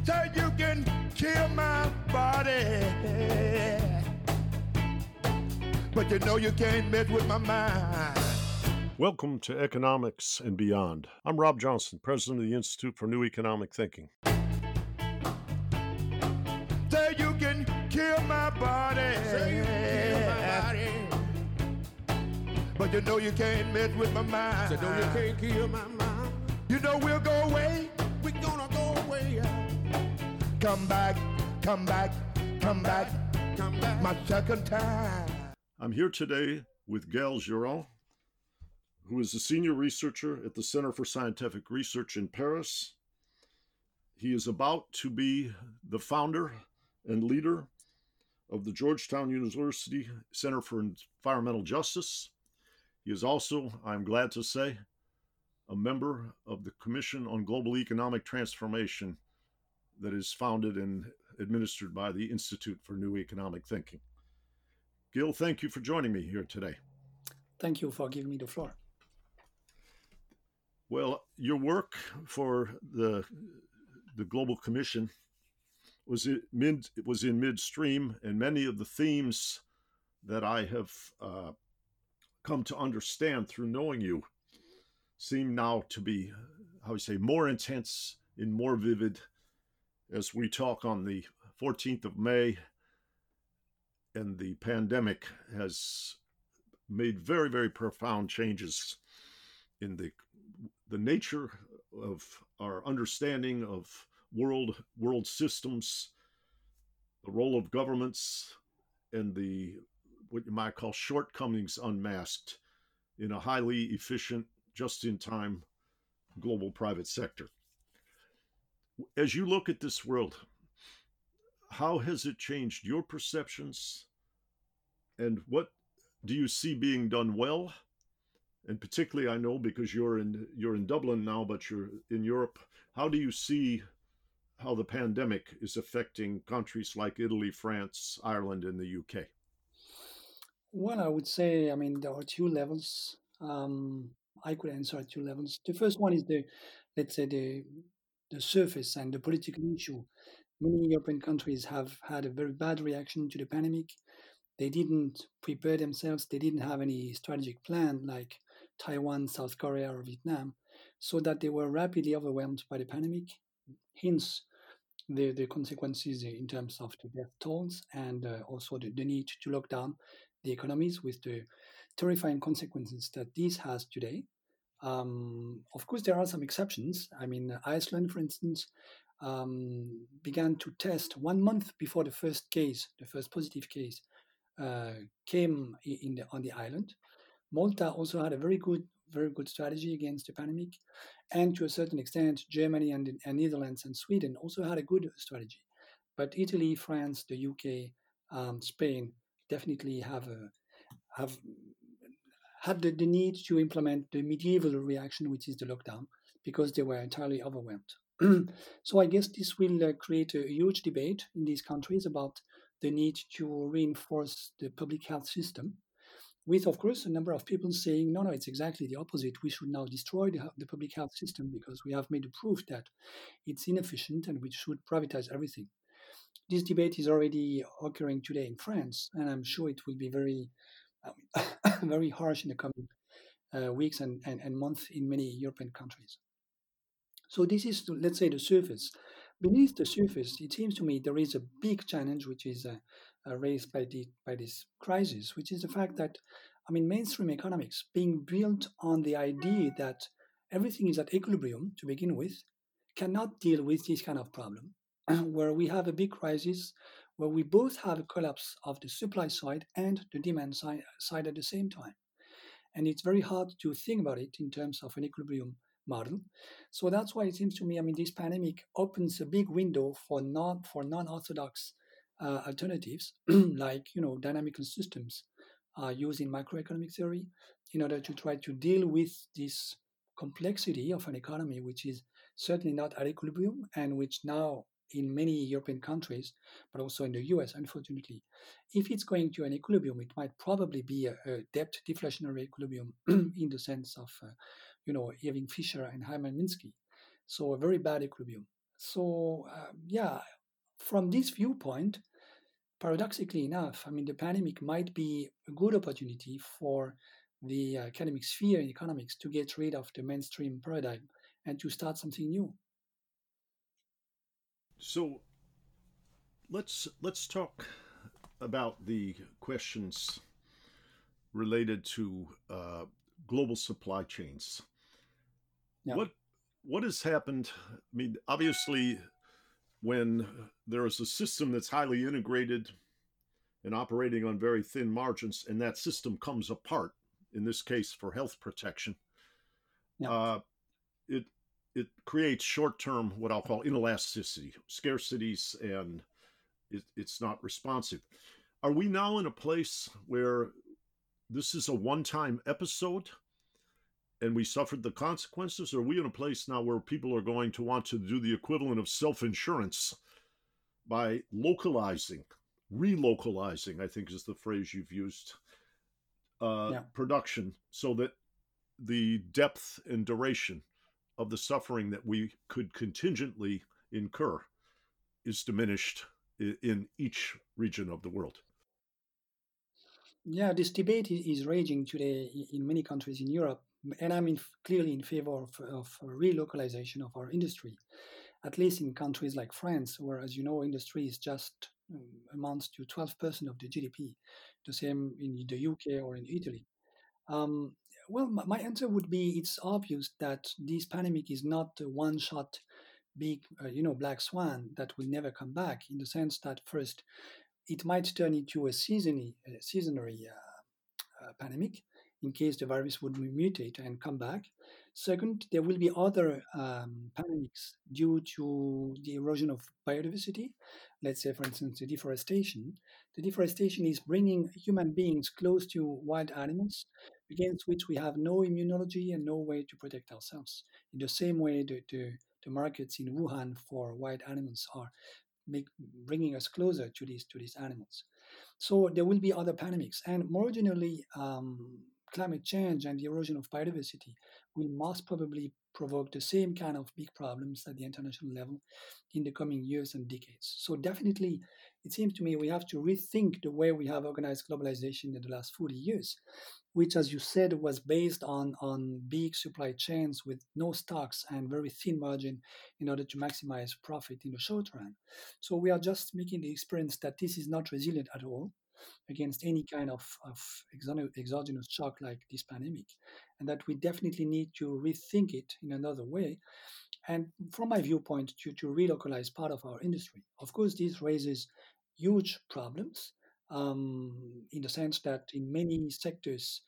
Say you can kill my body, but you know you can't mess with my mind. Welcome to Economics and Beyond. I'm Rob Johnson, president of the Institute for New Economic Thinking. Say you can kill my body, but you know you can't mess with my mind. Say no, you can't kill my mind. You know we'll go away. We're gonna go away. Come back, come back, come back, Come back. my second time. I'm here today with Gaël Girand, who is a senior researcher at the Center for Scientific Research in Paris. He is about to be the founder and leader of the Georgetown University Center for Environmental Justice. He is also, I'm glad to say, a member of the Commission on Global Economic Transformation that is founded and administered by the Institute for New Economic Thinking. Gil, thank you for joining me here today. Thank you for giving me the floor. Well, your work for the Global Commission was in midstream, and many of the themes that I have come to understand through knowing you seem now to be, more intense and more vivid as we talk on the 14th of May, and the pandemic has made very, very profound changes in the nature of our understanding of world systems, the role of governments, and what you might call shortcomings unmasked in a highly efficient, just-in-time global private sector. As you look at this world, how has it changed your perceptions, and what do you see being done well? And particularly, I know because you're in Dublin now, but you're in Europe. How do you see how the pandemic is affecting countries like Italy, France, Ireland, and the UK? Well, I would say, there are two levels. I could answer at two levels. The first one is the surface and the political issue. Many European countries have had a very bad reaction to the pandemic. They didn't prepare themselves. They didn't have any strategic plan like Taiwan, South Korea, or Vietnam, so that they were rapidly overwhelmed by the pandemic. Hence, the consequences in terms of the death tolls and also the need to lock down the economies with the terrifying consequences that this has today. Of course, there are some exceptions. Iceland, for instance, began to test 1 month before the first positive case came on the island. Malta also had a very good strategy against the pandemic, and to a certain extent, Germany and Netherlands and Sweden also had a good strategy. But Italy, France, the UK, Spain definitely have had the need to implement the medieval reaction, which is the lockdown, because they were entirely overwhelmed. So I guess this will create a huge debate in these countries about the need to reinforce the public health system, with, of course, a number of people saying, no, it's exactly the opposite. We should now destroy the public health system because we have made a proof that it's inefficient and we should privatize everything. This debate is already occurring today in France, and I'm sure it will be very, very harsh in the coming weeks and months in many European countries. So this is, let's say, the surface. Beneath the surface, it seems to me there is a big challenge which is raised by this crisis, which is the fact that, mainstream economics being built on the idea that everything is at equilibrium to begin with, cannot deal with this kind of problem, where we have a big crisis, where we both have a collapse of the supply side and the demand side at the same time. And it's very hard to think about it in terms of an equilibrium model. So that's why it seems to me, this pandemic opens a big window for non-orthodox alternatives, like, dynamical systems used in macroeconomic theory in order to try to deal with this complexity of an economy, which is certainly not at equilibrium and which now in many European countries, but also in the US, unfortunately, if it's going to an equilibrium, it might probably be a debt deflationary equilibrium in the sense of, Irving Fisher and Hyman Minsky. So a very bad equilibrium. So, yeah, from this viewpoint, paradoxically enough, I mean, the pandemic might be a good opportunity for the academic sphere in economics to get rid of the mainstream paradigm and to start something new. So let's talk about the questions related to global supply chains. Yeah, What what has happened? I mean, obviously, when there is a system that's highly integrated and operating on very thin margins, and that system comes apart, in this case for health protection, yeah. uh, it it creates short-term what I'll call inelasticity, scarcities, and it's not responsive. Are we now in a place where this is a one-time episode and we suffered the consequences? Or are we in a place now where people are going to want to do the equivalent of self-insurance by localizing, relocalizing, I think is the phrase you've used, Yeah. production, so that the depth and duration of the suffering that we could contingently incur is diminished in each region of the world? Yeah, this debate is raging today in many countries in Europe, and I'm clearly in favor of relocalization of our industry, at least in countries like France, where, as you know, industry is just amounts to 12% of the GDP, the same in the UK or in Italy. Um, well, my answer would be it's obvious that this pandemic is not a one-shot big, black swan that will never come back. In the sense that first, it might turn into a seasonary pandemic in case the virus would mutate and come back. Second, there will be other pandemics due to the erosion of biodiversity. Let's say, for instance, the deforestation. The deforestation is bringing human beings close to wild animals against which we have no immunology and no way to protect ourselves. In the same way, the markets in Wuhan for wild animals are bringing us closer to these animals. So there will be other pandemics, and more generally, climate change and the erosion of biodiversity will most probably provoke the same kind of big problems at the international level in the coming years and decades. So definitely, it seems to me we have to rethink the way we have organized globalization in the last 40 years, which, as you said, was based on big supply chains with no stocks and very thin margin in order to maximize profit in the short run. So we are just making the experience that this is not resilient at all against any kind of exogenous shock like this pandemic, and that we definitely need to rethink it in another way. And from my viewpoint, to relocalize part of our industry. Of course, this raises huge problems in the sense that in many sectors,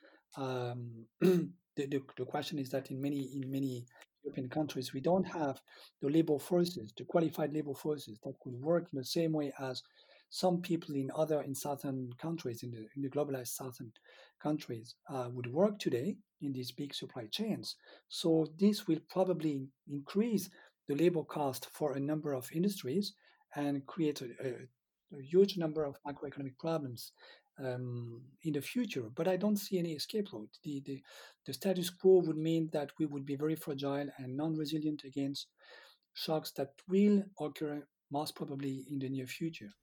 the question is that in many European countries, we don't have the labor forces, the qualified labor forces that could work in the same way as some people in southern countries, in the globalized southern countries, would work today in these big supply chains. So this will probably increase the labor cost for a number of industries and create a huge number of macroeconomic problems in the future. But I don't see any escape route. The status quo would mean that we would be very fragile and non-resilient against shocks that will occur most probably in the near future.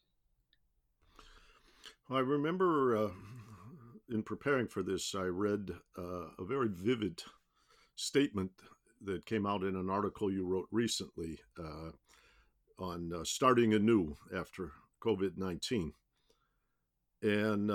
I remember in preparing for this, I read a very vivid statement that came out in an article you wrote recently on starting anew after COVID-19. And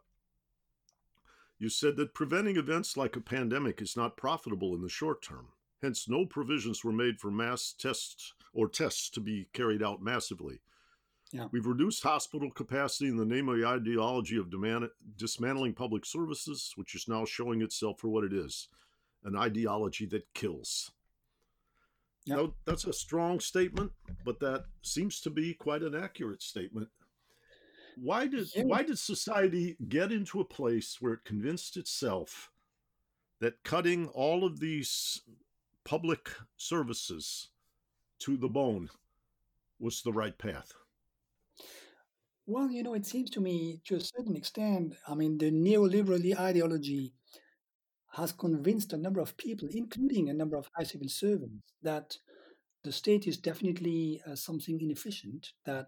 you said that preventing events like a pandemic is not profitable in the short term. Hence, no provisions were made for mass tests or tests to be carried out massively. Yeah. We've reduced hospital capacity in the name of the ideology of dismantling public services, which is now showing itself for what it is, an ideology that kills. Yeah. Now, that's a strong statement, but that seems to be quite an accurate statement. Why Yeah. did society get into a place where it convinced itself that cutting all of these public services to the bone was the right path? Well, it seems to me, to a certain extent, I mean, the neoliberal ideology has convinced a number of people, including a number of high civil servants, that the state is definitely something inefficient, that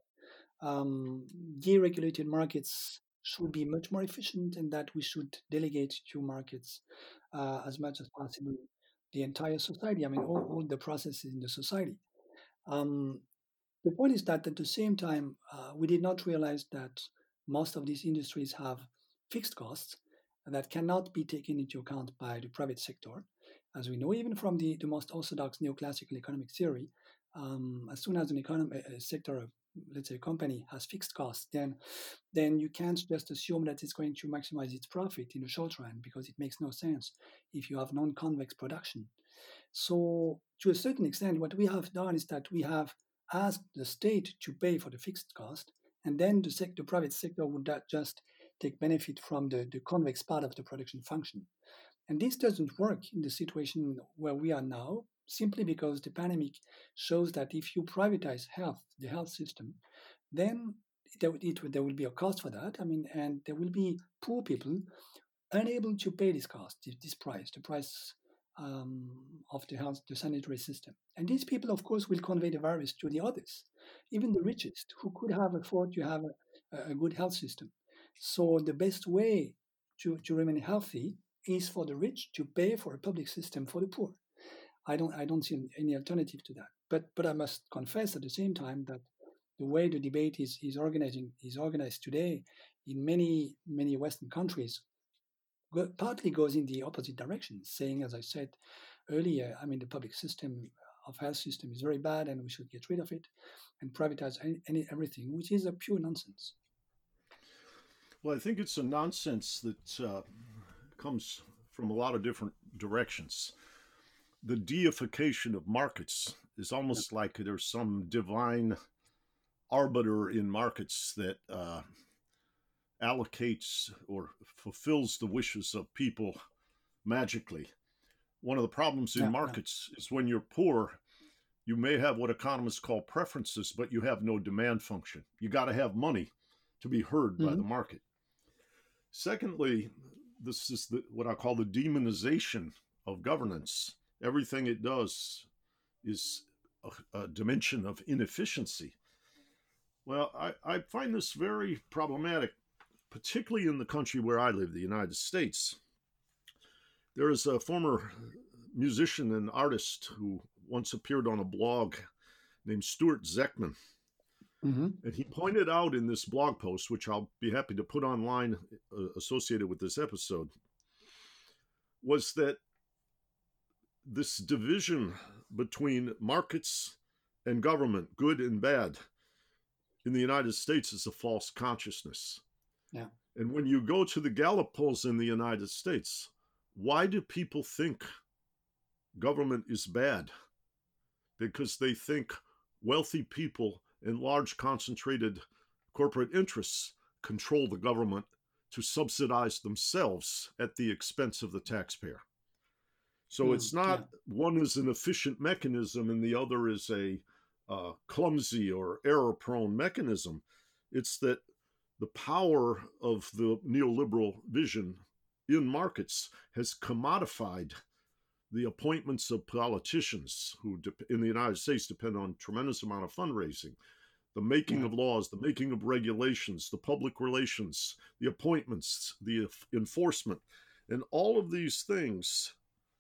deregulated markets should be much more efficient, and that we should delegate to markets as much as possible the entire society. I mean, all the processes in the society. Um, the point is that at the same time, we did not realize that most of these industries have fixed costs that cannot be taken into account by the private sector. As we know, even from the most orthodox neoclassical economic theory, as soon as a sector, let's say a company, has fixed costs, then you can't just assume that it's going to maximize its profit in the short run, because it makes no sense if you have non-convex production. So, to a certain extent, what we have done is that we have asked the state to pay for the fixed cost, and then the private sector would just take benefit from the convex part of the production function. And this doesn't work in the situation where we are now, simply because the pandemic shows that if you privatize the health system, then there will be a cost for that. I mean, and there will be poor people unable to pay this cost, this price, the price of the sanitary system. And these people, of course, will convey the virus to the others, even the richest, who could have afford to have a good health system. So the best way to remain healthy is for the rich to pay for a public system for the poor. I don't see any alternative to that. But I must confess at the same time that the way the debate is organized today in many Western countries partly goes in the opposite direction, saying, as I said earlier, I mean, the public system of health system is very bad and we should get rid of it and privatize everything, which is a pure nonsense. Well, I think it's a nonsense that comes from a lot of different directions. The deification of markets is almost like there's some divine arbiter in markets that allocates or fulfills the wishes of people magically. One of the problems in markets is when you're poor, you may have what economists call preferences, but you have no demand function. You got to have money to be heard by the market. Secondly, this is what I call the demonization of governance. Everything it does is a dimension of inefficiency. Well, I find this very problematic, particularly in the country where I live, the United States. There is a former musician and artist who once appeared on a blog named Stuart Zeckman. And he pointed out in this blog post, which I'll be happy to put online associated with this episode, was that this division between markets and government, good and bad, in the United States is a false consciousness. Yeah. And when you go to the Gallup polls in the United States, why do people think government is bad? Because they think wealthy people and large concentrated corporate interests control the government to subsidize themselves at the expense of the taxpayer. So it's not one is an efficient mechanism and the other is a clumsy or error-prone mechanism. It's that the power of the neoliberal vision in markets has commodified the appointments of politicians who in the United States depend on a tremendous amount of fundraising, the making of laws, the making of regulations, the public relations, the appointments, the enforcement, and all of these things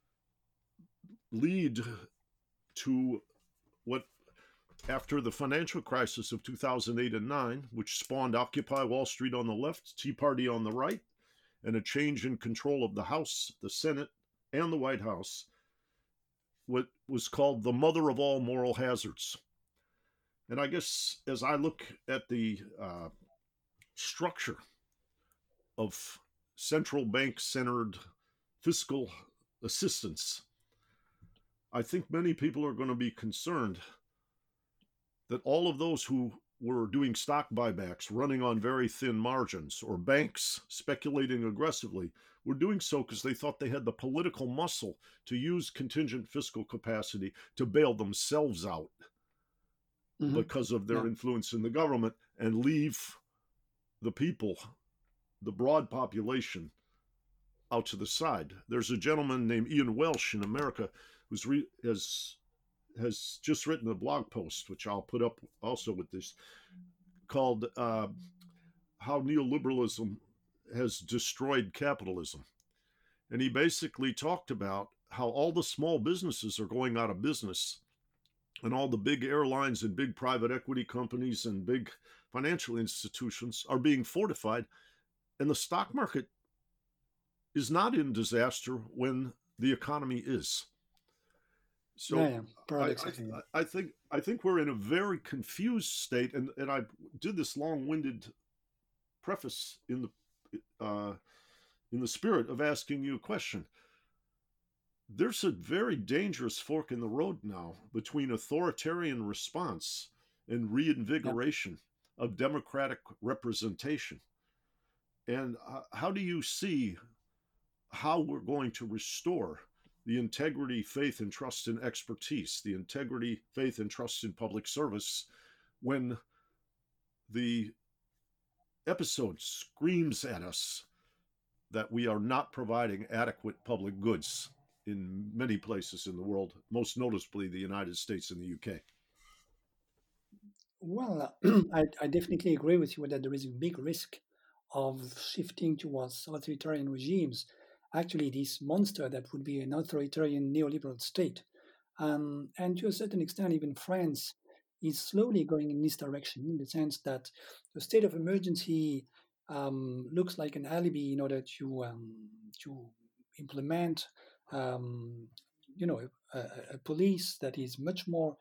lead to what, after the financial crisis of 2008 and 9, which spawned Occupy Wall Street on the left, Tea Party on the right, and a change in control of the House, the Senate, and the White House, what was called the mother of all moral hazards. And I guess as I look at the structure of central bank-centered fiscal assistance, I think many people are going to be concerned that all of those who were doing stock buybacks, running on very thin margins, or banks speculating aggressively, were doing so because they thought they had the political muscle to use contingent fiscal capacity to bail themselves out because of their influence in the government and leave the people, the broad population, out to the side. There's a gentleman named Ian Welsh in America who's has has just written a blog post, which I'll put up also with this, called How Neoliberalism Has Destroyed Capitalism. And he basically talked about how all the small businesses are going out of business, and all the big airlines and big private equity companies and big financial institutions are being fortified, and the stock market is not in disaster when the economy is. So I think we're in a very confused state, and I did this long-winded preface in the spirit of asking you a question. There's a very dangerous fork in the road now between authoritarian response and reinvigoration of democratic representation. And how do you see how we're going to restore the integrity, faith, and trust in expertise, the integrity, faith, and trust in public service, when the episode screams at us that we are not providing adequate public goods in many places in the world, most noticeably the United States and the UK? Well, I definitely agree with you that there is a big risk of shifting towards authoritarian regimes. Actually, this monster that would be an authoritarian neoliberal state. And to a certain extent, even France is slowly going in this direction, in the sense that the state of emergency looks like an alibi in order to implement, a police that is much more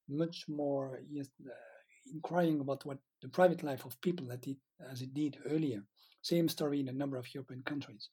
inquiring about what the private life of people as it did earlier. Same story in a number of European countries.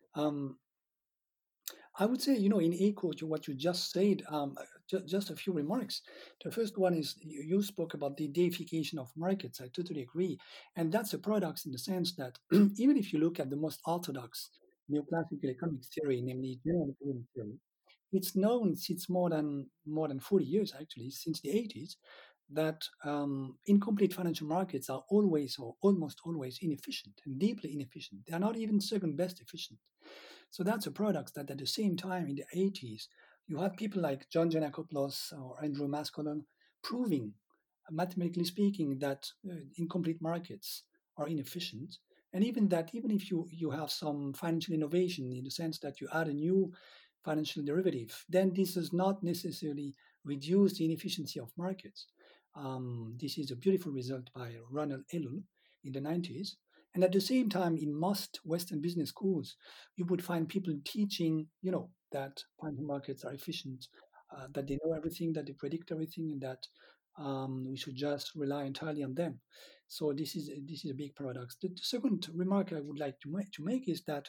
I would say, in echo to what you just said, just a few remarks. The first one is you spoke about the deification of markets. I totally agree. And that's a paradox in the sense that even if you look at the most orthodox neoclassical economics theory, namely general economic theory, it's known since more than 40 years, actually, since the 80s, that incomplete financial markets are always or almost always inefficient and deeply inefficient. They are not even second best efficient. So that's a paradox that at the same time in the 80s, you had people like John Giannakopoulos or Andrew Maskelyne proving, mathematically speaking, that incomplete markets are inefficient. And even if you have some financial innovation in the sense that you add a new financial derivative, then this does not necessarily reduce the inefficiency of markets. This is a beautiful result by Ronald Ellul in the 90s. And at the same time, in most Western business schools, you would find people teaching, that financial markets are efficient, that they know everything, that they predict everything, and that we should just rely entirely on them. So this is a big paradox. The second remark I would like to make is that,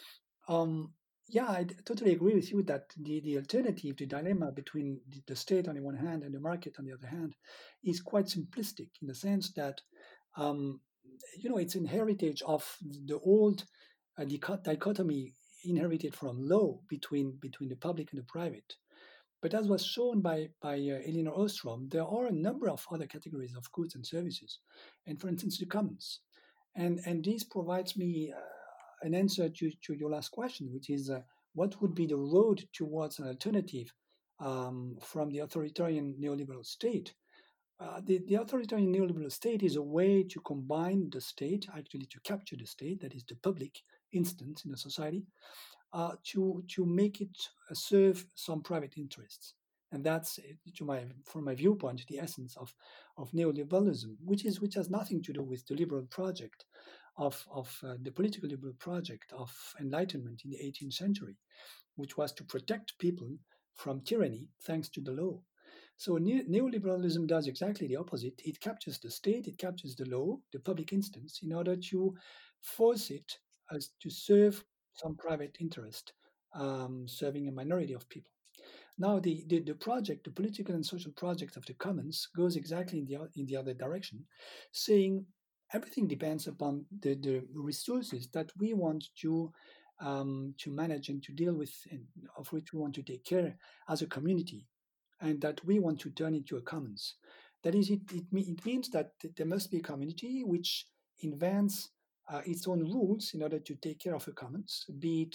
I totally agree with you that the alternative, the dilemma between the state on the one hand and the market on the other hand, is quite simplistic in the sense that, it's an heritage of the old dichotomy inherited from law between the public and the private. But as was shown by Elinor Ostrom, there are a number of other categories of goods and services, and for instance, the commons. And this provides me an answer to your last question, which is what would be the road towards an alternative from the authoritarian neoliberal state? The authoritarian neoliberal state is a way to combine the state, actually to capture the state, that is the public instance in a society, to make it serve some private interests. And that's, from my viewpoint, the essence of neoliberalism, which has nothing to do with the liberal project of the political liberal project of enlightenment in the 18th century, which was to protect people from tyranny thanks to the law. So neoliberalism does exactly the opposite. It captures the state, it captures the law, the public instance, in order to force it as to serve some private interest, serving a minority of people. Now, the project, the political and social project of the commons, goes exactly in the other direction, saying everything depends upon the resources that we want to manage and to deal with, and of which we want to take care as a community, and that we want to turn into a commons. That is, it means that there must be a community which invents its own rules in order to take care of a commons, be it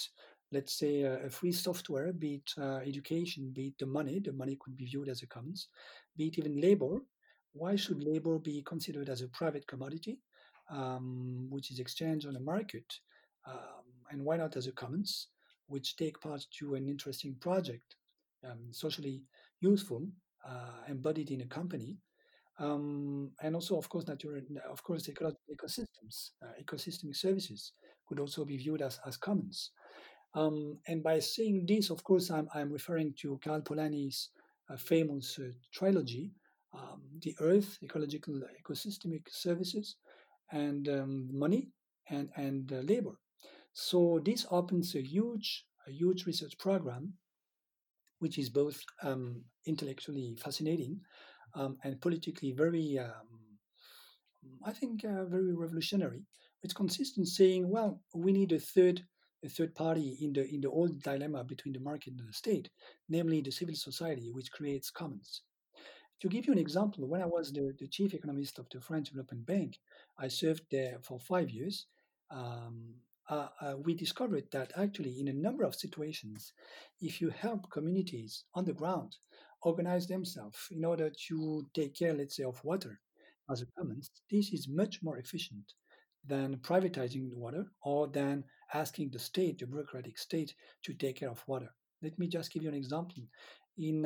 let's say, a free software, be it education, be it the money could be viewed as a commons, be it even labor. Why should labor be considered as a private commodity, which is exchanged on a market? And why not as a commons, which take part to an interesting project, socially useful, embodied in a company? And also, of course, ecosystems, ecosystemic services could also be viewed as commons. And by saying this, of course, I'm referring to Karl Polanyi's famous trilogy, The Earth, Ecological Ecosystemic Services, and Money and Labor. So this opens a huge research program, which is both intellectually fascinating and politically very, I think, very revolutionary. It consists in saying, well, we need a third party in the old dilemma between the market and the state, namely the civil society, which creates commons. To give you an example, when I was the chief economist of the French Development Bank, I served there for 5 years. We discovered that actually, in a number of situations, if you help communities on the ground organize themselves in order to take care, let's say, of water as a commons, this is much more efficient than privatizing the water or than asking the state, the bureaucratic state, to take care of water. Let me just give you an example. In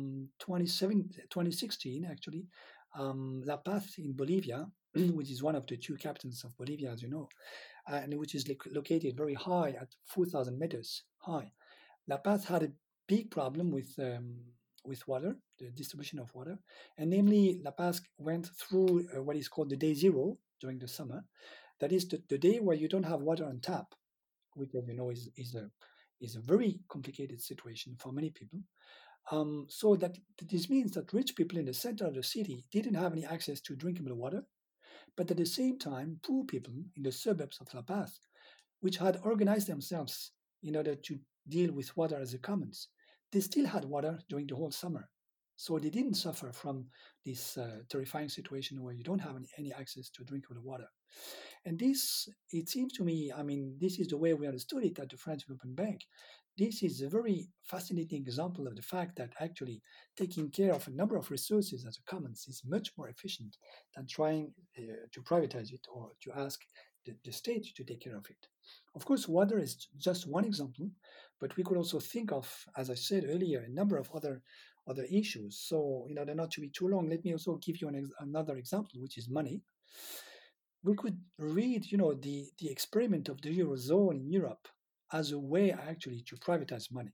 2016, actually, La Paz in Bolivia, which is one of the two capitals of Bolivia, as you know, and which is located very high at 4,000 meters high. La Paz had a big problem with water, the distribution of water, and namely La Paz went through what is called the day zero during the summer. That is the day where you don't have water on tap, which, as you know, is a very complicated situation for many people. So that this means that rich people in the center of the city didn't have any access to drinkable water, but at the same time, poor people in the suburbs of La Paz, which had organized themselves in order to deal with water as a commons, they still had water during the whole summer. So they didn't suffer from this terrifying situation where you don't have any access to drinkable water. And this, it seems to me, I mean, this is the way we understood it at the French Development Bank. This is a very fascinating example of the fact that actually taking care of a number of resources as a commons is much more efficient than trying to privatize it or to ask the state to take care of it. Of course, water is just one example, but we could also think of, as I said earlier, a number of other issues. So, in order not to be too long, let me also give you another example, which is money. We could read, the experiment of the Eurozone in Europe as a way actually to privatize money,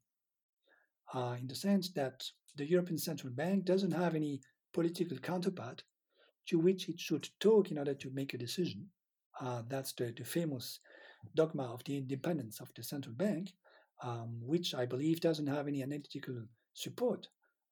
in the sense that the European Central Bank doesn't have any political counterpart to which it should talk in order to make a decision. That's the famous dogma of the independence of the central bank, which I believe doesn't have any analytical support,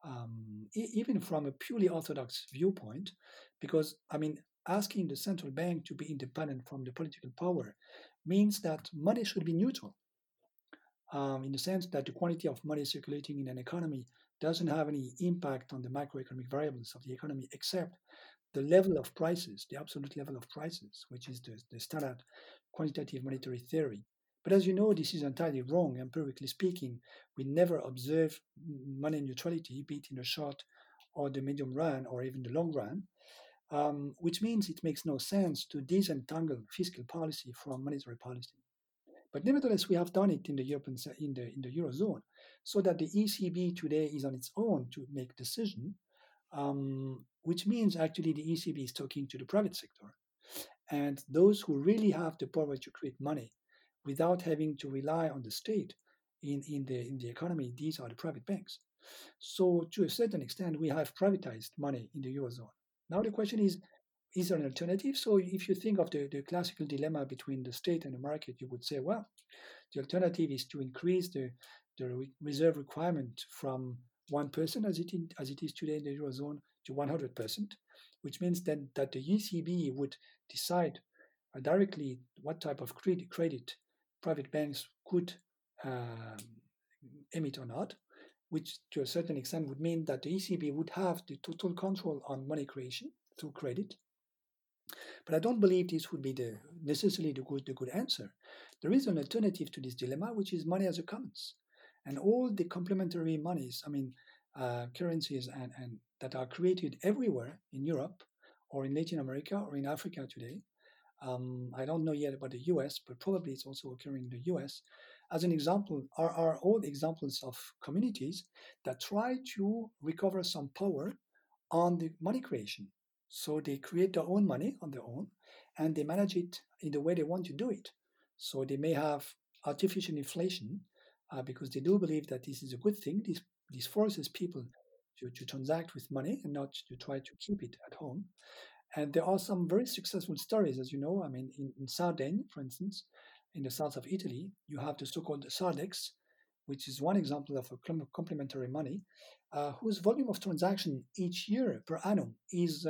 even from a purely orthodox viewpoint, because, I mean, asking the central bank to be independent from the political power means that money should be neutral, in the sense that the quantity of money circulating in an economy doesn't have any impact on the macroeconomic variables of the economy, except the level of prices, the absolute level of prices, which is the standard quantitative monetary theory. But as you know, this is entirely wrong. Empirically speaking, we never observe money neutrality, be it in the short or the medium run or even the long run, which means it makes no sense to disentangle fiscal policy from monetary policy. But nevertheless, we have done it in the Eurozone, so that the ECB today is on its own to make decision, which means actually the ECB is talking to the private sector, and those who really have the power to create money without having to rely on the state in the economy, these are the private banks. So to a certain extent, we have privatized money in the Eurozone. Now the question is there an alternative? So if you think of the classical dilemma between the state and the market, you would say, well, the alternative is to increase the reserve requirement from 1% as it is today in the Eurozone to 100%, which means then that the ECB would decide directly what type of credit private banks could emit or not, which to a certain extent would mean that the ECB would have the total control on money creation through credit. But I don't believe this would be necessarily the good answer. There is an alternative to this dilemma, which is money as a commons. And all the complementary monies, currencies and that are created everywhere in Europe or in Latin America or in Africa today. I don't know yet about the US, but probably it's also occurring in the US. As an example, are all examples of communities that try to recover some power on the money creation. So they create their own money on their own and they manage it in the way they want to do it. So they may have artificial inflation because they do believe that this is a good thing. This forces people to transact with money and not to try to keep it at home. And there are some very successful stories, as you know. In Sardaigne, for instance, in the south of Italy, you have the so-called Sardex, which is one example of a complementary money, whose volume of transaction each year per annum is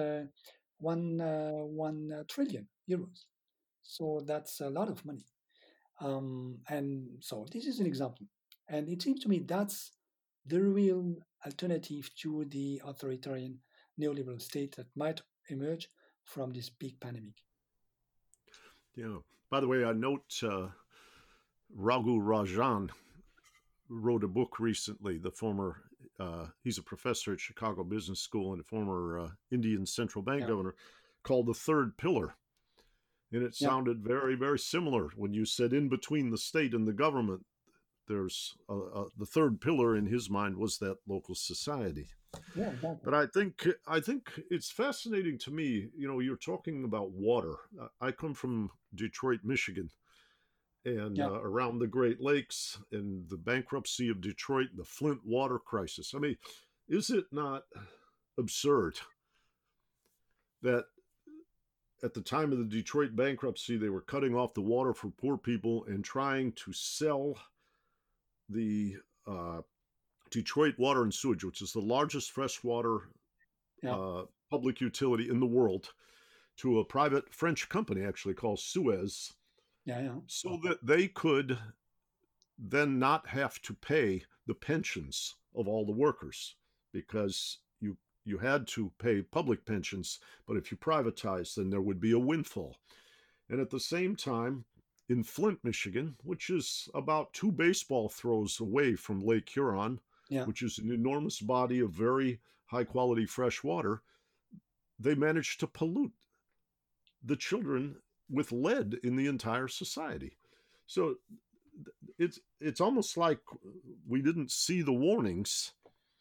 1 trillion euros. So that's a lot of money. And so this is an example. And it seems to me that's the real alternative to the authoritarian neoliberal state that might emerge from this big pandemic. Yeah. By the way, I note Raghu Rajan wrote a book recently. He's a professor at Chicago Business School and a former Indian central bank governor, called The Third Pillar. And it sounded very, very similar when you said in between the state and the government, there's the third pillar in his mind was that local society. Yeah, exactly. But I think it's fascinating to me. You're talking about water. I come from Detroit, Michigan, and around the Great Lakes and the bankruptcy of Detroit, the Flint water crisis. I mean, is it not absurd that at the time of the Detroit bankruptcy, they were cutting off the water for poor people and trying to sell the Detroit Water and Sewage, which is the largest freshwater public utility in the world, to a private French company actually called Suez, so that they could then not have to pay the pensions of all the workers, because you had to pay public pensions, but if you privatized, then there would be a windfall. And at the same time, in Flint, Michigan, which is about 2 baseball throws away from Lake Huron, which is an enormous body of very high-quality fresh water, they managed to pollute the children with lead in the entire society. So it's almost like we didn't see the warnings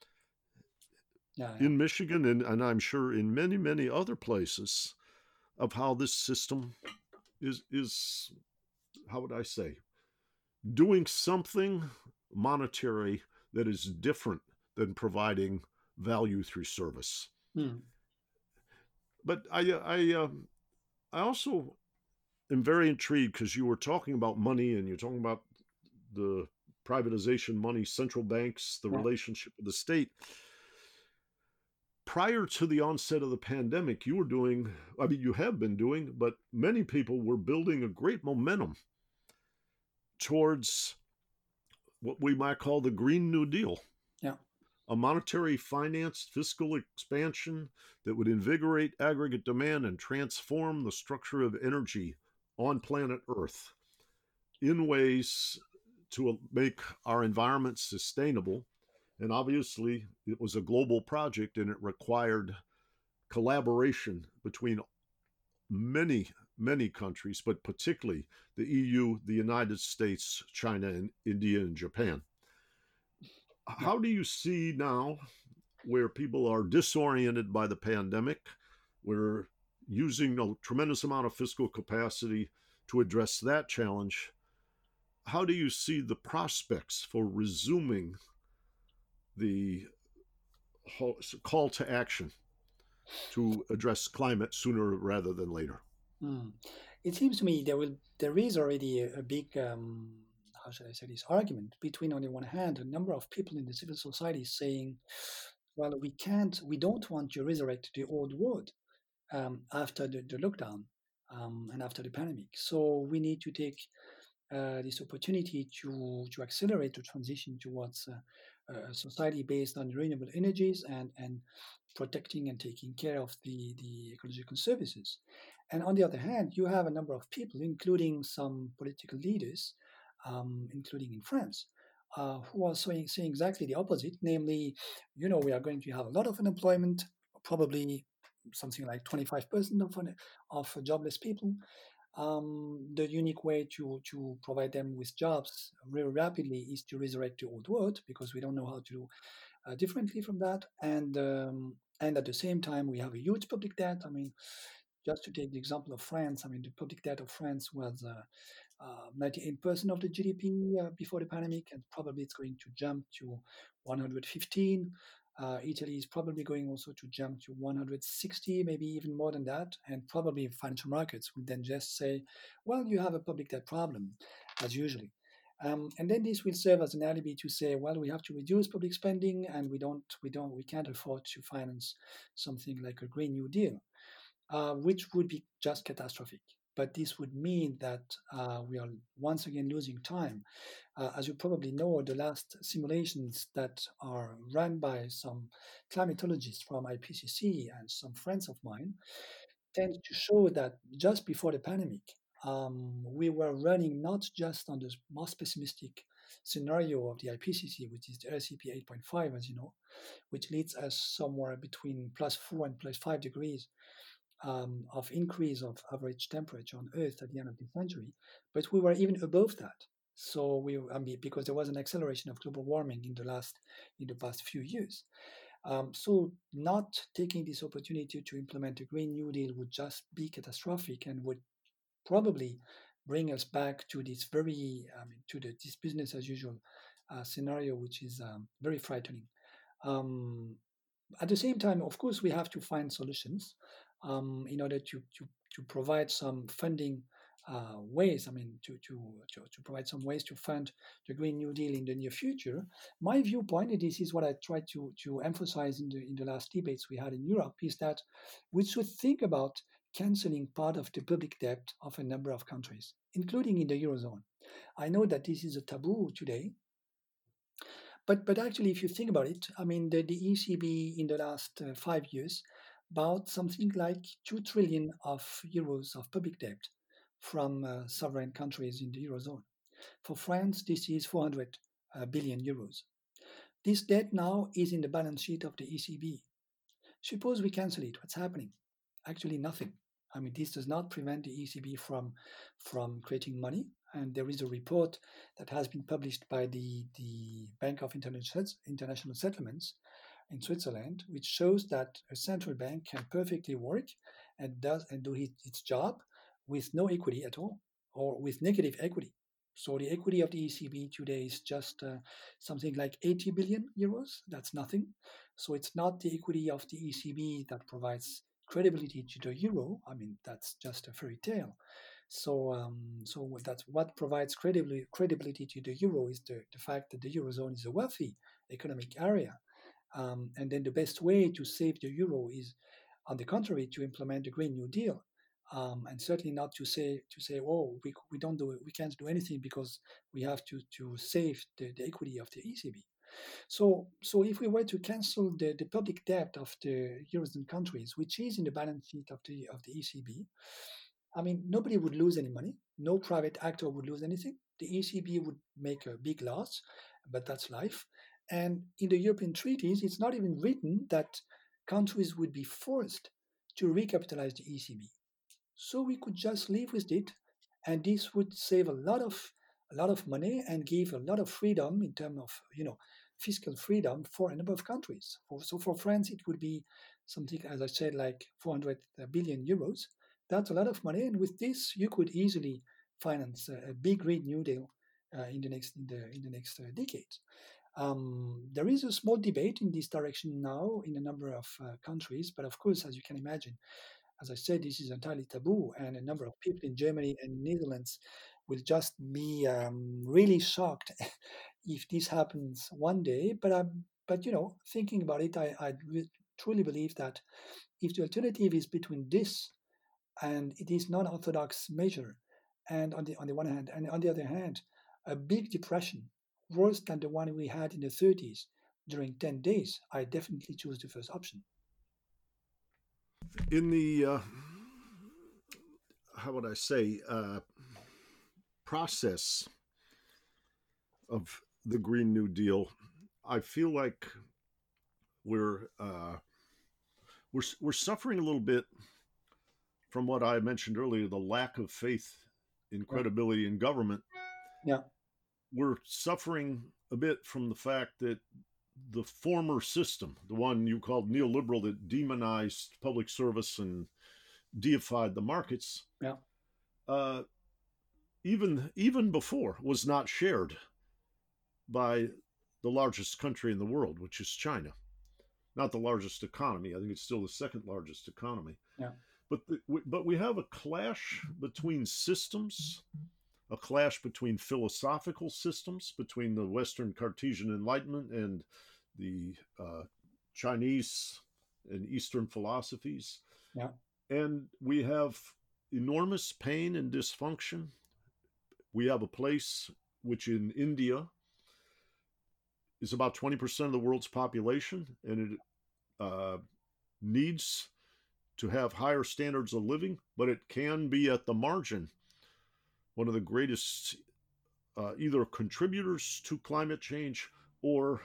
in Michigan and I'm sure in many, many other places of how this system is how would I say, doing something monetary that is different than providing value through service. But I also am very intrigued because you were talking about money and you're talking about the privatization money, central banks, the relationship with the state. Prior to the onset of the pandemic, you have been doing, but many people were building a great momentum towards what we might call the Green New Deal. A monetary financed fiscal expansion that would invigorate aggregate demand and transform the structure of energy on planet Earth in ways to make our environment sustainable. And obviously, it was a global project and it required collaboration between many, many countries, but particularly the EU, the United States, China, and India and Japan. How do you see now, where people are disoriented by the pandemic, we're using a tremendous amount of fiscal capacity to address that challenge? How do you see the prospects for resuming the call to action to address climate sooner rather than later? It seems to me there is already a big how should I say this, argument between, on the one hand, a number of people in the civil society saying, well, we don't want to resurrect the old world after the lockdown and after the pandemic. So we need to take this opportunity to accelerate the transition towards a society based on renewable energies and protecting and taking care of the ecological services. And on the other hand, you have a number of people, including some political leaders, including in France, who are saying exactly the opposite, namely, we are going to have a lot of unemployment, probably something like 25% of jobless people. The unique way to provide them with jobs very rapidly is to resurrect the old world, because we don't know how to do differently from that. And at the same time, we have a huge public debt. I mean, just to take the example of France, I mean, the public debt of France was 98% of the GDP before the pandemic, and probably it's going to jump to 115. Italy is probably going also to jump to 160, maybe even more than that. And probably financial markets will then just say, well, you have a public debt problem, as usually. And then this will serve as an alibi to say, well, we have to reduce public spending, and we can't afford to finance something like a Green New Deal, which would be just catastrophic. But this would mean that we are once again losing time. As you probably know, the last simulations that are run by some climatologists from IPCC and some friends of mine tend to show that just before the pandemic, we were running not just on the most pessimistic scenario of the IPCC, which is the LCP 8.5, as you know, which leads us somewhere between +4 and +5 degrees of increase of average temperature on Earth at the end of the century, but we were even above that. So because there was an acceleration of global warming in the past few years. So not taking this opportunity to implement a Green New Deal would just be catastrophic and would probably bring us back to this this business as usual scenario, which is very frightening. At the same time, of course, we have to find solutions in order to provide some funding ways. I mean, to provide some ways to fund the Green New Deal in the near future. My viewpoint, and this is what I tried to emphasize in the last debates we had in Europe, is that we should think about canceling part of the public debt of a number of countries, including in the Eurozone. I know that this is a taboo today, but actually, if you think about it, I mean, the ECB in the last 5 years bought something like 2 trillion of euros of public debt from sovereign countries in the Eurozone. For France, this is 400 billion euros. This debt now is in the balance sheet of the ECB. Suppose we cancel it, what's happening? Actually, nothing. I mean, this does not prevent the ECB from creating money. And there is a report that has been published by the Bank of International Settlements in Switzerland, which shows that a central bank can perfectly work and do its job with no equity at all, or with negative equity. So the equity of the ECB today is just something like 80 billion euros. That's nothing. So it's not the equity of the ECB that provides credibility to the euro. I mean, that's just a fairy tale. So that's what provides credibility to the euro is the fact that the Eurozone is a wealthy economic area. And then the best way to save the euro is, on the contrary, to implement the Green New Deal. And certainly not to say, oh, we can't do anything because we have to save the equity of the ECB. So if we were to cancel the public debt of the Eurozone countries, which is in the balance sheet of the ECB, I mean, nobody would lose any money. No private actor would lose anything. The ECB would make a big loss, but that's life. And in the European treaties, it's not even written that countries would be forced to recapitalize the ECB. So we could just live with it, and this would save a lot of money and give a lot of freedom in terms of fiscal freedom for a number of countries. So for France, it would be something, as I said, like 400 billion euros. That's a lot of money, and with this, you could easily finance a big Green New Deal in the next decades. There is a small debate in this direction now in a number of countries, but of course, as you can imagine, as I said, this is entirely taboo, and a number of people in Germany and Netherlands will just be really shocked if this happens one day. But thinking about it, I truly believe that if the alternative is between this and it is non-orthodox measure, and on the one hand, and on the other hand, a big depression, worse than the one we had in the 30s, during 10 days, I definitely choose the first option. In the how would I say process of the Green New Deal, I feel like we're we're suffering a little bit from what I mentioned earlier, the lack of faith in credibility in government. Yeah. We're suffering a bit from the fact that the former system, the one you called neoliberal that demonized public service and deified the markets, Yeah. Even before was not shared by the largest country in the world, which is China. Not the largest economy. I think it's still the second largest economy. Yeah. But we have a clash between systems, a clash between philosophical systems, between the Western Cartesian Enlightenment and the Chinese and Eastern philosophies. Yeah. And we have enormous pain and dysfunction. We have a place which in India is about 20% of the world's population, and it needs to have higher standards of living, but it can be at the margin one of the greatest either contributors to climate change or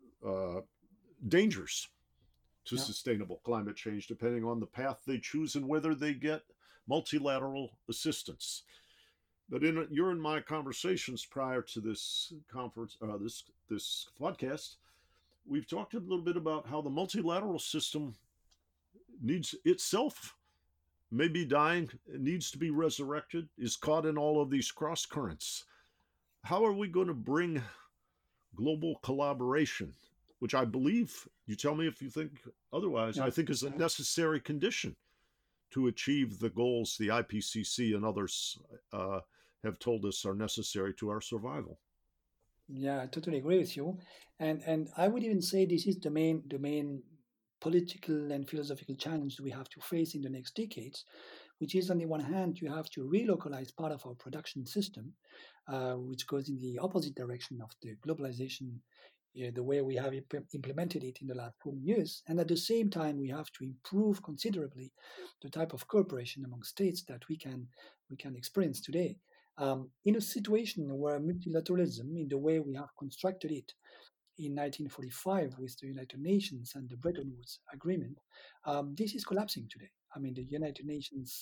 dangers to sustainable climate change, depending on the path they choose and whether they get multilateral assistance. But in my conversations prior to this conference, this podcast, we've talked a little bit about how the multilateral system needs itself may be dying, it needs to be resurrected, is caught in all of these cross currents. How are we going to bring global collaboration, which I believe, you tell me if you think otherwise, I think is a necessary condition to achieve the goals the IPCC and others have told us are necessary to our survival? Yeah, I totally agree with you. And I would even say this is the main political and philosophical challenge we have to face in the next decades, which is on the one hand, you have to relocalize part of our production system, which goes in the opposite direction of the globalization, the way we have implemented it in the last 40 years. And at the same time, we have to improve considerably the type of cooperation among states that we can experience today. In a situation where multilateralism, in the way we have constructed it in 1945 with the United Nations and the Bretton Woods Agreement, this is collapsing today. I mean, the United Nations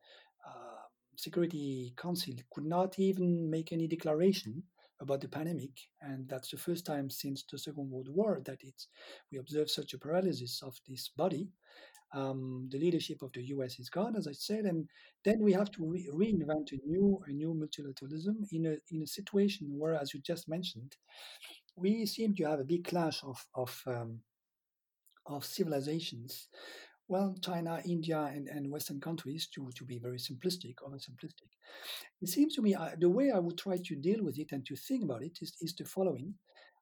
Security Council could not even make any declaration about the pandemic, and that's the first time since the Second World War that we observe such a paralysis of this body. The leadership of the US is gone, as I said, and then we have to reinvent a new multilateralism in a situation where, as you just mentioned, we seem to have a big clash of civilizations. Well, China, India, and Western countries, to be very simplistic, oversimplistic. It seems to me the way I would try to deal with it and to think about it is the following.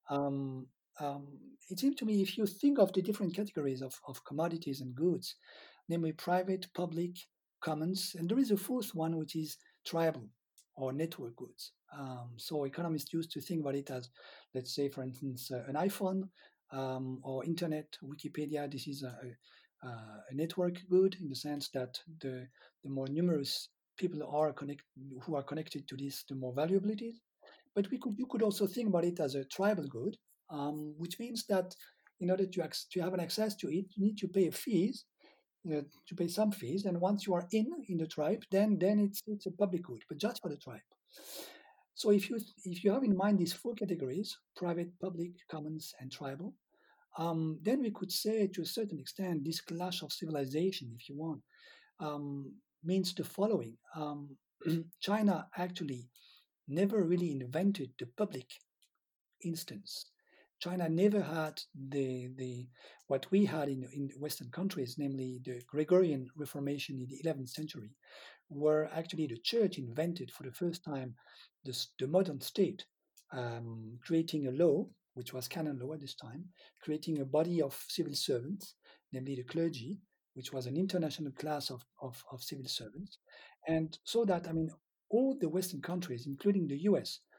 It seems to me if you think of the different categories of commodities and goods, namely private, public, commons, and there is a fourth one which is tribal or network goods. So economists used to think about it as, let's say, for instance, an iPhone or internet, Wikipedia. This is a network good in the sense that the more numerous people who are connected to this, the more valuable it is. But you could also think about it as a tribal good, which means that in order to have an access to it, you need to pay fees, to pay some fees. And once you are in the tribe, then it's a public good, but just for the tribe. So if you have in mind these four categories, private, public, commons, and tribal, then we could say to a certain extent this clash of civilization, if you want, means the following. China actually never really invented the public instance. China never had the what we had in Western countries, namely the Gregorian Reformation in the 11th century, where actually the church invented for the first time the modern state, creating a law, which was canon law at this time, creating a body of civil servants, namely the clergy, which was an international class of civil servants. And so that, I mean, all the Western countries, including the US,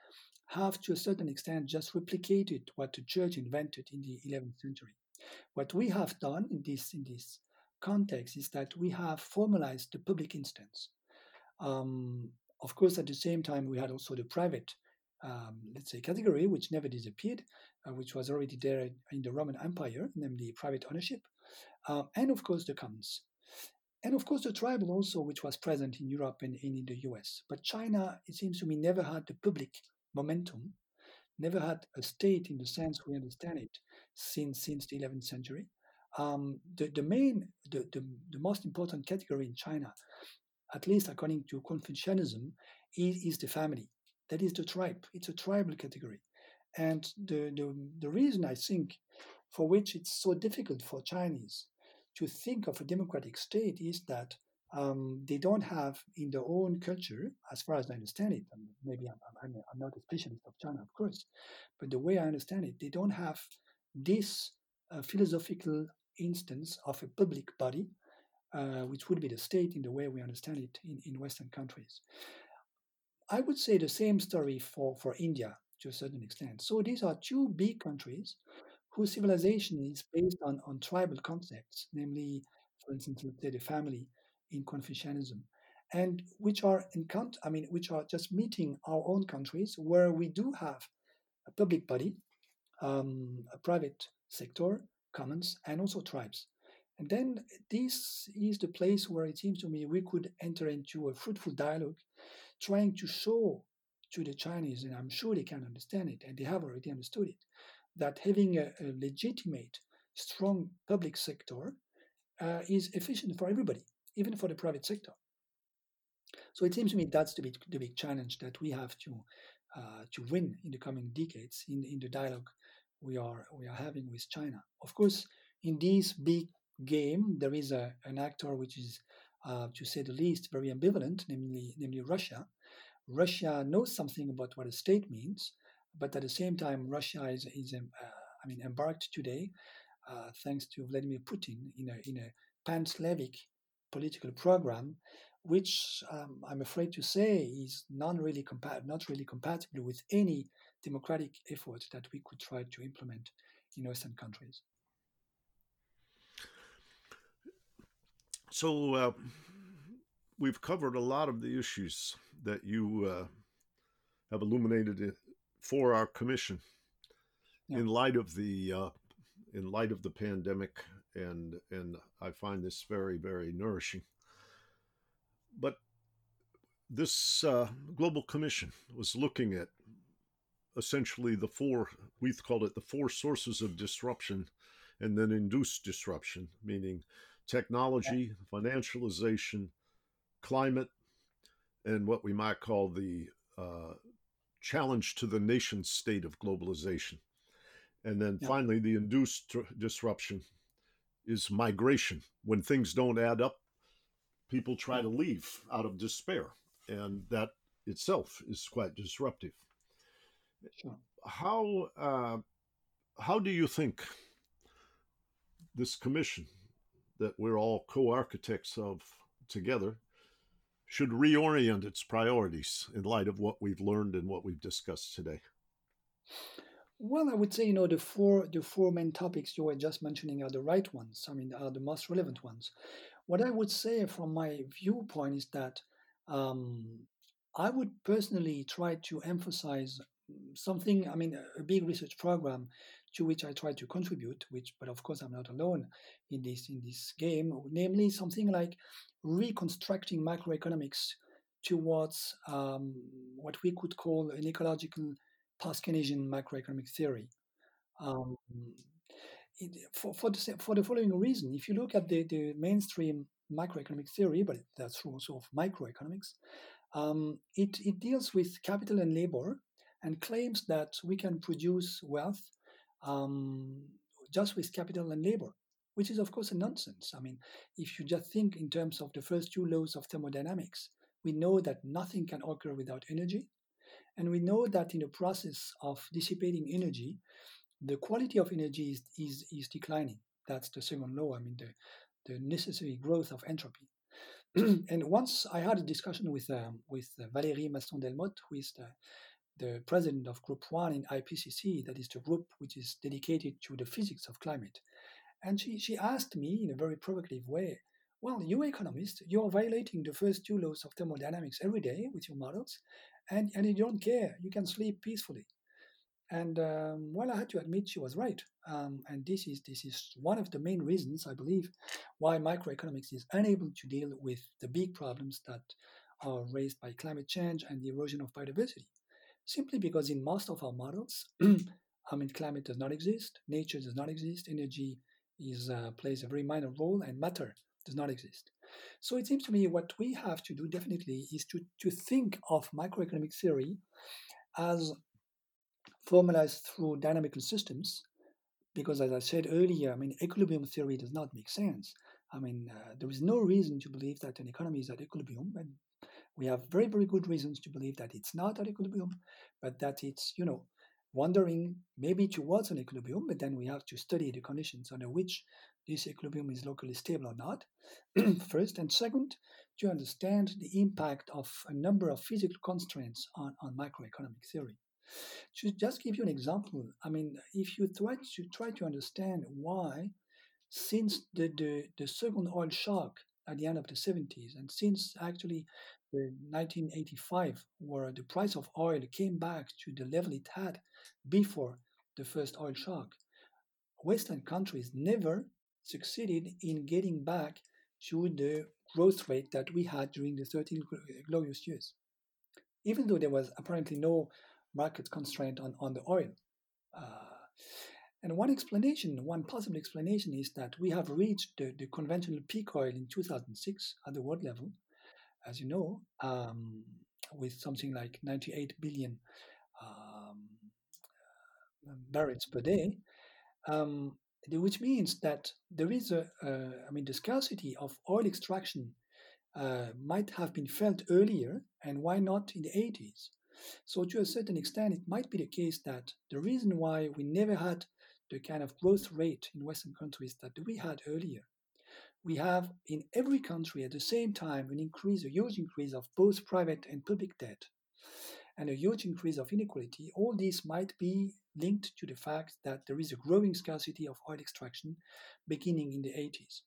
have to a certain extent just replicated what the church invented in the 11th century. What we have done in this context is that we have formalized the public instance. Of course, at the same time, we had also the private, let's say, category, which never disappeared, which was already there in the Roman Empire, namely private ownership, and of course the commons. And of course the tribal also, which was present in Europe and in the US. But China, it seems to me, never had the public momentum, never had a state in the sense we understand it since the 11th century. The most important category in China, at least according to Confucianism, is the family. That is the tribe. It's a tribal category. And the reason I think for which it's so difficult for Chinese to think of a democratic state is that they don't have in their own culture, as far as I understand it, and maybe I'm not a specialist of China, of course, but the way I understand it, they don't have this philosophical instance of a public body, which would be the state in the way we understand it in Western countries. I would say the same story for India to a certain extent. So these are two big countries whose civilization is based on tribal concepts, namely, for instance, let's say the family in Confucianism, and which are which are just meeting our own countries where we do have a public body, a private sector, commons, and also tribes. And then this is the place where it seems to me we could enter into a fruitful dialogue, trying to show to the Chinese, and I'm sure they can understand it, and they have already understood it, that having a legitimate, strong public sector is efficient for everybody, even for the private sector. So it seems to me that's the big challenge that we have to win in the coming decades in the dialogue we are having with China. Of course, in this big game, there is an actor which is, to say the least, very ambivalent, namely Russia. Russia knows something about what a state means, but at the same time, Russia is embarked today, thanks to Vladimir Putin, in a pan-Slavic political program, which I'm afraid to say is not really compatible with any democratic effort that we could try to implement in Western countries. So we've covered a lot of the issues that you have illuminated for our commission in light of the pandemic, and I find this very, very nourishing. But this global commission was looking at essentially we called it the four sources of disruption and then induced disruption, meaning technology, financialization, climate, and what we might call the challenge to the nation state of globalization. And then finally, the induced disruption is migration. When things don't add up, people try to leave out of despair, and that itself is quite disruptive. Sure. How do you think this commission that we're all co-architects of together should reorient its priorities in light of what we've learned and what we've discussed today? Well, I would say, the four main topics you were just mentioning are the right ones. Are the most relevant ones. What I would say from my viewpoint is that I would personally try to emphasize something, a big research program to which I try to contribute, but of course I'm not alone in this game, namely something like reconstructing macroeconomics towards what we could call an ecological post-Keynesian macroeconomic theory. For the following reason, if you look at the mainstream macroeconomic theory, but that's true also of microeconomics, it deals with capital and labor and claims that we can produce wealth just with capital and labor, which is of course a nonsense. If you just think in terms of the first two laws of thermodynamics, we know that nothing can occur without energy. And we know that in the process of dissipating energy, the quality of energy is declining. That's the second law, the necessary growth of entropy. And once I had a discussion with Valérie Masson-Delmotte, who is the president of Group 1 in IPCC, that is the group which is dedicated to the physics of climate. And she asked me in a very provocative way, well, you economists, you're violating the first two laws of thermodynamics every day with your models, and you don't care. You can sleep peacefully. And well, I had to admit she was right. And this is one of the main reasons, I believe, why microeconomics is unable to deal with the big problems that are raised by climate change and the erosion of biodiversity. Simply because in most of our models, climate does not exist, nature does not exist, energy plays a very minor role, and matter does not exist. So it seems to me what we have to do definitely is to think of microeconomic theory as formalized through dynamical systems, because as I said earlier, equilibrium theory does not make sense. There is no reason to believe that an economy is at equilibrium, and we have very, very good reasons to believe that it's not at equilibrium, but that it's, wandering maybe towards an equilibrium, but then we have to study the conditions under which this equilibrium is locally stable or not, first. And second, to understand the impact of a number of physical constraints on microeconomic theory. To just give you an example, if you try to understand why, since the second oil shock at the end of the 70s, and since actually the 1985, where the price of oil came back to the level it had before the first oil shock, Western countries never succeeded in getting back to the growth rate that we had during the 13 glorious years, even though there was apparently no market constraint on the oil. And one possible explanation is that we have reached the conventional peak oil in 2006 at the world level, as you know, with something like 98 billion barrels per day, which means that there is the scarcity of oil extraction might have been felt earlier, and why not in the 80s? So to a certain extent, it might be the case that the reason why we never had the kind of growth rate in Western countries that we had earlier, we have in every country at the same time a huge increase of both private and public debt, and a huge increase of inequality. All this might be linked to the fact that there is a growing scarcity of oil extraction beginning in the 80s.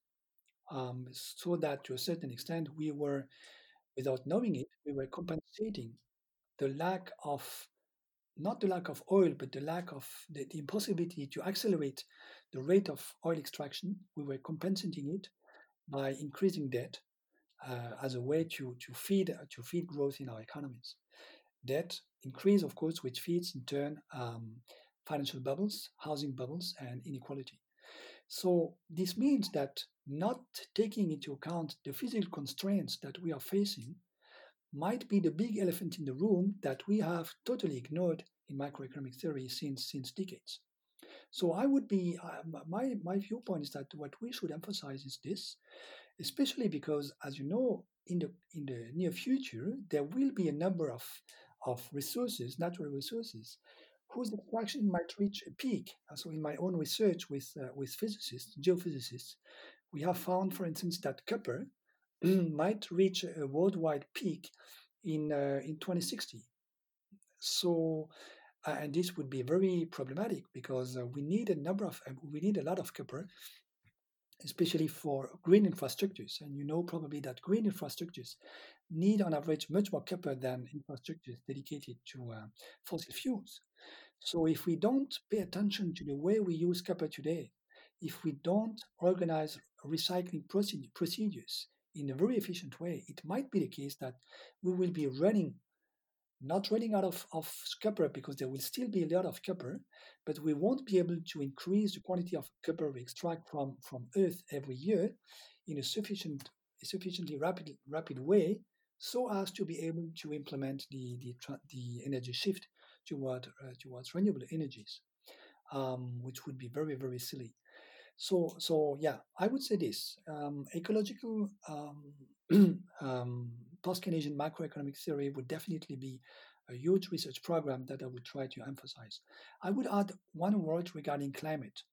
So that to a certain extent, we were, without knowing it, we were compensating the lack of, not the lack of oil, but the lack of the impossibility to accelerate the rate of oil extraction. We were compensating it by increasing debt as a way to feed growth in our economies. Debt increase, of course, which feeds in turn financial bubbles, housing bubbles, and inequality. So this means that not taking into account the physical constraints that we are facing might be the big elephant in the room that we have totally ignored in microeconomic theory since decades. So I would be, my viewpoint is that what we should emphasize is this, especially because, as you know, in the near future, there will be a number of resources, natural resources, whose extraction might reach a peak. So in my own research with physicists, geophysicists, we have found, for instance, that copper might reach a worldwide peak in 2060. So, and this would be very problematic because we need a lot of copper, especially for green infrastructures. And you know probably that green infrastructures need on average much more copper than infrastructures dedicated to fossil fuels. So if we don't pay attention to the way we use copper today, if we don't organize recycling procedures in a very efficient way, it might be the case that we will be not running out of copper, because there will still be a lot of copper, but we won't be able to increase the quantity of copper we extract from Earth every year in a sufficiently rapid way, so as to be able to implement the energy shift towards renewable energies, which would be very, very silly. So yeah, I would say this: ecological post-Keynesian macroeconomic theory would definitely be a huge research program that I would try to emphasize. I would add one word regarding climate.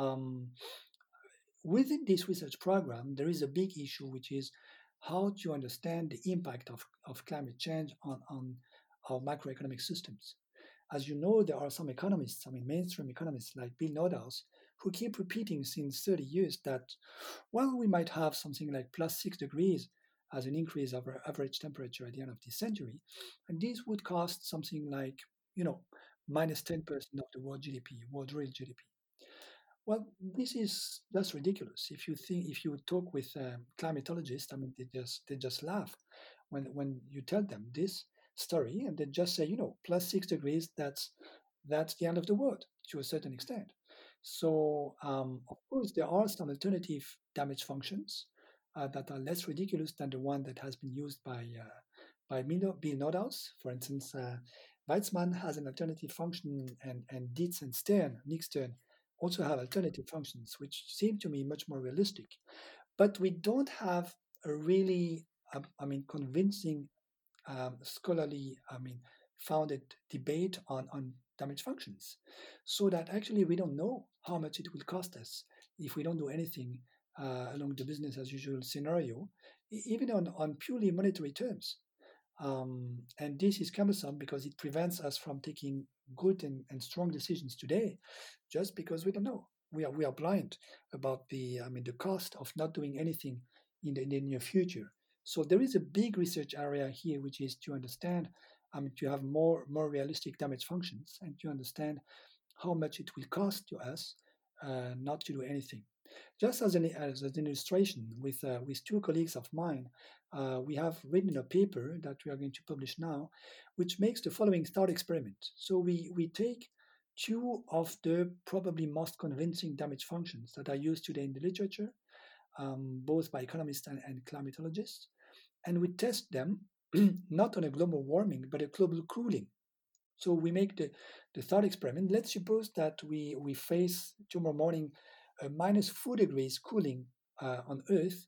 Within this research program, there is a big issue, which is how to understand the impact of climate change on our macroeconomic systems. as you know, there are some economists, mainstream economists like Bill Nordhaus, who keep repeating since 30 years that, well, we might have something like plus 6 degrees as an increase of our average temperature at the end of this century. And this would cost something like, minus 10% of the world GDP, world real GDP. Well, this is just ridiculous. If you talk with climatologists, they just laugh when you tell them this story, and they just say, plus 6 degrees, that's the end of the world to a certain extent. So, of course, there are some alternative damage functions that are less ridiculous than the one that has been used by Bill Nordhaus. For instance, Weizmann has an alternative function, and Dietz and Nick Stern, also have alternative functions, which seem to me much more realistic. But we don't have a really, convincing, scholarly, founded debate on damage functions, so that actually we don't know how much it will cost us if we don't do anything along the business as usual scenario, even on purely monetary terms. And this is cumbersome because it prevents us from taking good and strong decisions today, just because we don't know. We are blind about the cost of not doing anything in the near future. So there is a big research area here, which is to understand, to have more realistic damage functions and to understand how much it will cost to us not to do anything. Just as an illustration, with two colleagues of mine, we have written a paper that we are going to publish now, which makes the following thought experiment. So we take two of the probably most convincing damage functions that are used today in the literature, both by economists and climatologists, and we test them not on a global warming, but a global cooling. So we make the thought experiment. Let's suppose that we face tomorrow morning a minus 4 degrees cooling on Earth,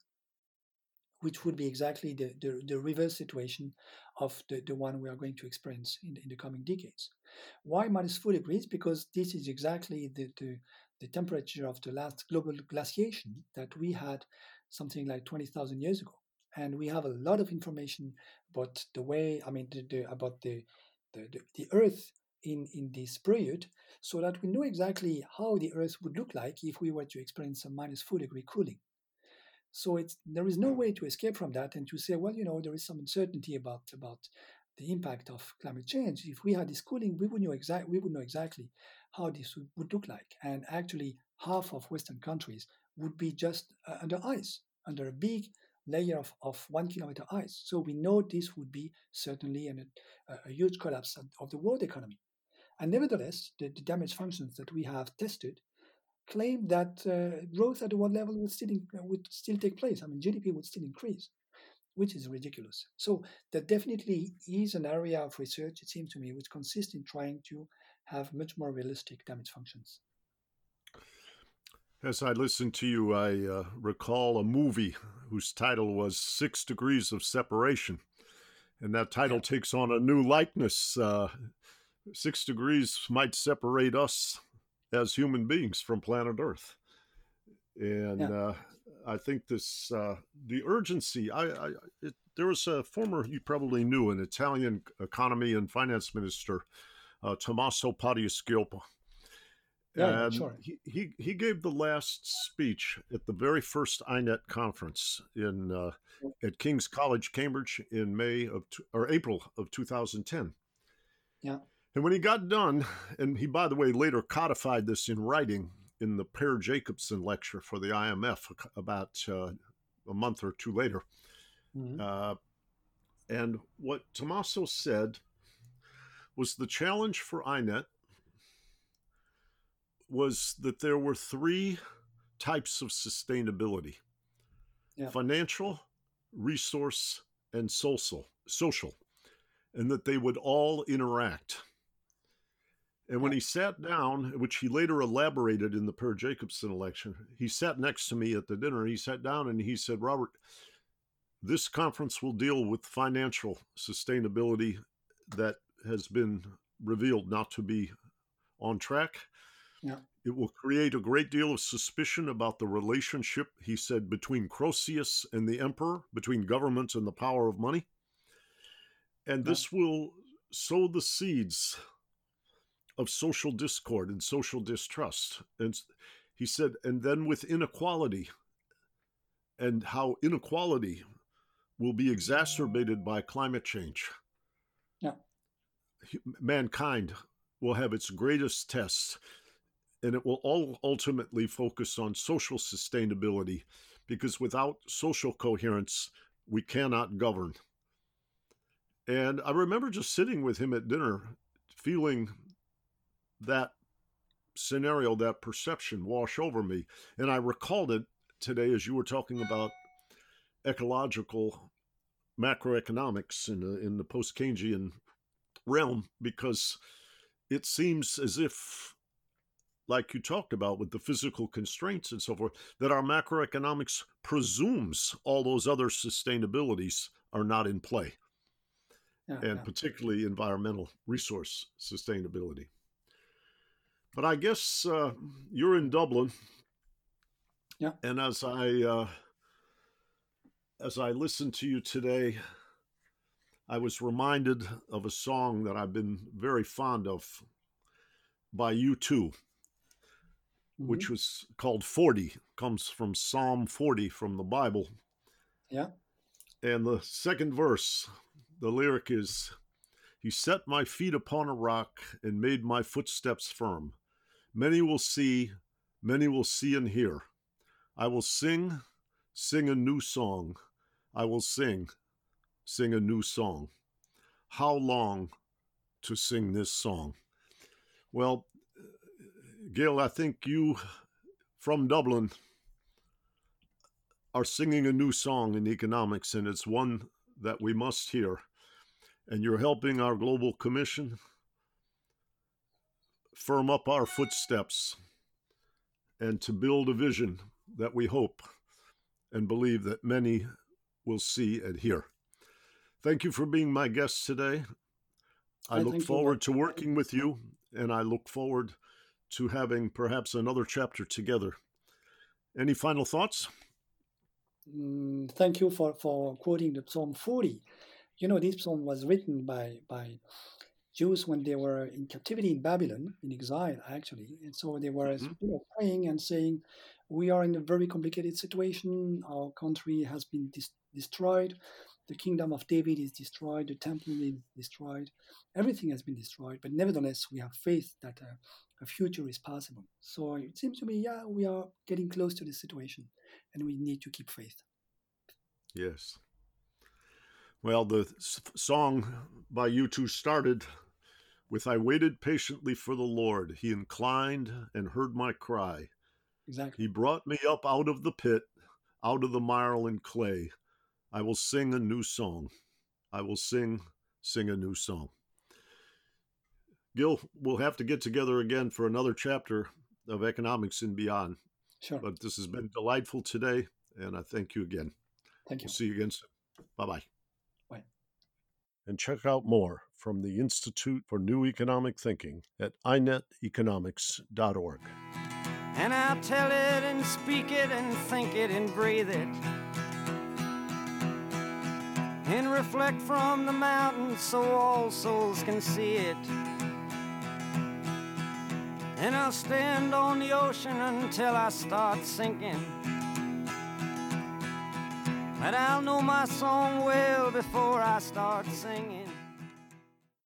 which would be exactly the reverse situation of the one we are going to experience in the coming decades. Why minus 4 degrees? Because this is exactly the temperature of the last global glaciation that we had something like 20,000 years ago. And we have a lot of information about the way, about the Earth in this period, so that we know exactly how the Earth would look like if we were to experience a minus 4 degree cooling. So there is no way to escape from that and to say, well, there is some uncertainty about the impact of climate change. If we had this cooling, we would know exactly how this would look like. And actually, half of Western countries would be just under ice, under a big layer of 1 kilometer ice. So we know this would be certainly a huge collapse of the world economy. And nevertheless, the damage functions that we have tested claim that growth at the world level would still take place. GDP would still increase, which is ridiculous. So there definitely is an area of research, it seems to me, which consists in trying to have much more realistic damage functions. As I listened to you, I recall a movie whose title was 6 Degrees of Separation. And that title takes on a new likeness. 6 degrees might separate us as human beings from planet Earth. And I think this, the urgency, there was a former, you probably knew, an Italian economy and finance minister, Tommaso Padoa-Schioppa. Yeah, sure. He gave the last speech at the very first INET conference at King's College, Cambridge, in April of 2010. Yeah. And when he got done, and he, by the way, later codified this in writing in the Per Jacobson lecture for the IMF about a month or two later. Mm-hmm. And what Tommaso said was the challenge for INET was that there were 3 types of sustainability: financial, resource, and social, and that they would all interact. And when he sat down, which he later elaborated in the Per Jacobson election, he sat next to me at the dinner. He sat down and he said, "Robert, this conference will deal with financial sustainability that has been revealed not to be on track. Yeah. It will create a great deal of suspicion about the relationship," he said, "between Croesus and the emperor, between government and the power of money. And this will sow the seeds of social discord and social distrust. And he said, and then with inequality, and how inequality will be exacerbated by climate change. Yeah. Mankind will have its greatest tests, and it will all ultimately focus on social sustainability, because without social coherence, we cannot govern. And I remember just sitting with him at dinner, feeling that scenario, that perception wash over me. And I recalled it today as you were talking about ecological macroeconomics in the post-Keynesian realm, because it seems as if, like you talked about with the physical constraints and so forth, that our macroeconomics presumes all those other sustainabilities are not in play, and particularly environmental resource sustainability. But I guess you're in Dublin, and as I listened to you today, I was reminded of a song that I've been very fond of by U2, which was called 40, comes from Psalm 40 from the Bible. Yeah. And the second verse, the lyric is, "He set my feet upon a rock and made my footsteps firm. Many will see and hear. I will sing a new song. I will sing a new song. How long to sing this song?" Well, Gail, I think you from Dublin are singing a new song in economics, and it's one that we must hear. And you're helping our Global Commission firm up our footsteps and to build a vision that we hope and believe that many will see and hear. Thank you for being my guest today. I look forward to working with you, and I look forward to having perhaps another chapter together. Any final thoughts? Thank you for quoting the Psalm 40. You know, this psalm was written by Jews when they were in captivity in Babylon, in exile, actually. And so they were praying and saying, we are in a very complicated situation. Our country has been destroyed. The kingdom of David is destroyed. The temple is destroyed. Everything has been destroyed. But nevertheless, we have faith that a future is possible. So it seems to me, we are getting close to this situation, and we need to keep faith. Yes. Well, the song by U2 started with, "I waited patiently for the Lord. He inclined and heard my cry. Exactly. He brought me up out of the pit, out of the mire and clay. I will sing a new song. I will sing a new song." Gil, we'll have to get together again for another chapter of Economics and Beyond. Sure. But this has been delightful today, and I thank you again. Thank you. We'll see you again soon. Bye-bye. Bye. And check out more from the Institute for New Economic Thinking at ineteconomics.org. And I'll tell it and speak it and think it and breathe it, and reflect from the mountain so all souls can see it. And I'll stand on the ocean until I start sinking, but I'll know my song well before I start singing.